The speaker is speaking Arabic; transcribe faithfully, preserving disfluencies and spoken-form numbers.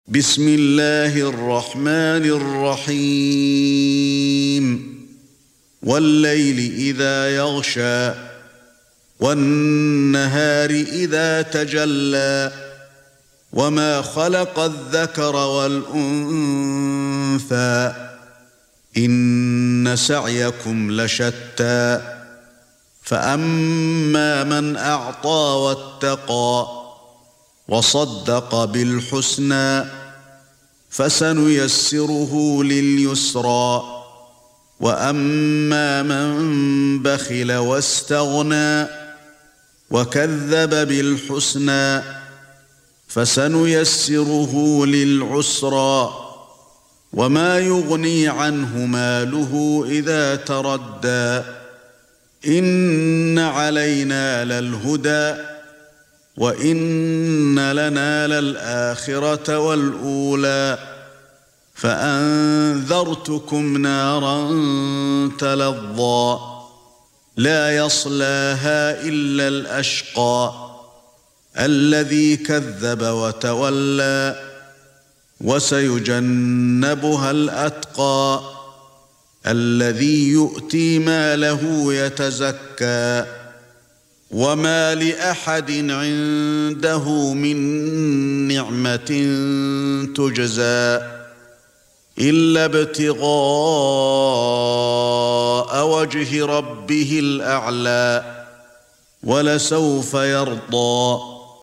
بسم الله الرحمن الرحيم والليل إذا يغشى والنهار إذا تجلى وما خلق الذكر والأنثى إن سعيكم لشتى فأما من أعطى واتقى وصدق بالحسنى فسنيسره لليسرى وأما من بخل واستغنى وكذب بالحسنى فسنيسره للعسرى وما يغني عنه ماله إذا تردى إن علينا للهدى وَإِنَّ لَنَا لَلْآخِرَةَ وَالْأُولَى فَأَنذَرْتُكُمْ نَارًا تَلَظَّى لَا يَصْلَاهَا إِلَّا الْأَشْقَى الَّذِي كَذَّبَ وَتَوَلَّى وَسَيُجَنَّبُهَا الْأَتْقَى الَّذِي يُؤْتِي مَالَهُ يَتَزَكَّى وَمَا لِأَحَدٍ عِندَهُ مِن نِّعْمَةٍ تُجْزَى إِلَّا ابْتِغَاءَ وَجْهِ رَبِّهِ الْأَعْلَى وَلَسَوْفَ يَرْضَى